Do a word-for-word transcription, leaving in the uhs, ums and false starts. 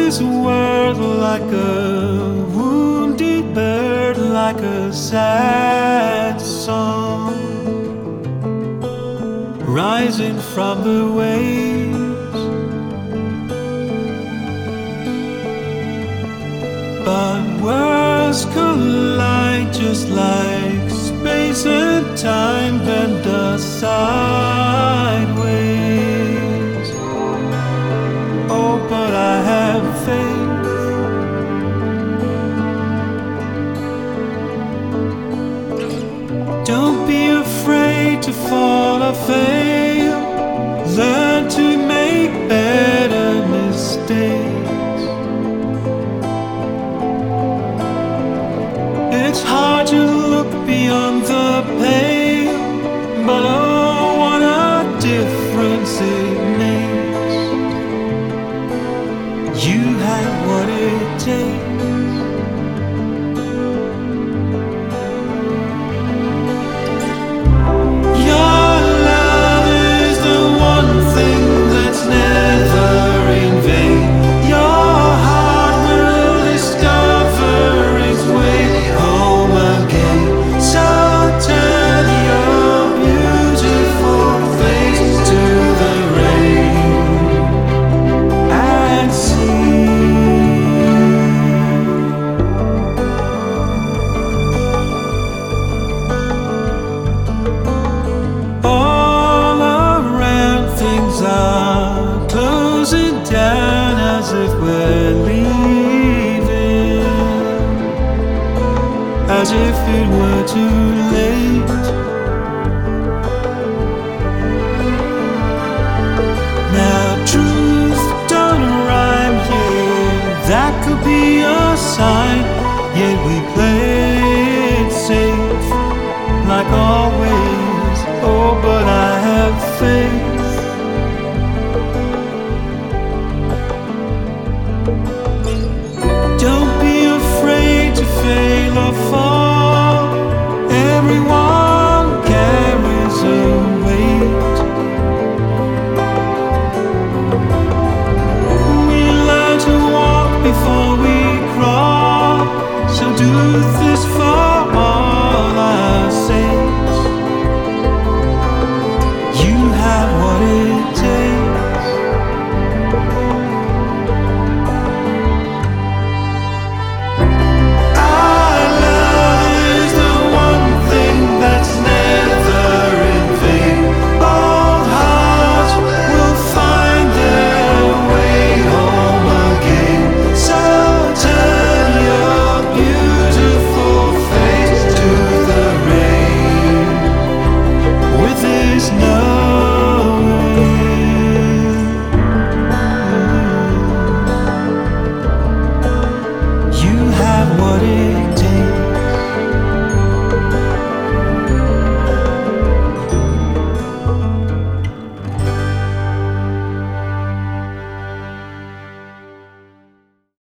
this world like a wounded bird, like a sad song rising from the waves. But worlds collide just like space and time bend us sideways. Oh, but I have faith. Don't be afraid to fall or fail. Learn to make better mistakes. It's hard to look beyond the pale, but oh, what a difference it makes. You have what it takes. Down as if we're leaving, as if it were too late. Now truth don't rhyme here, that could be a sign. Yet we play it safe, like always. Oh, but I have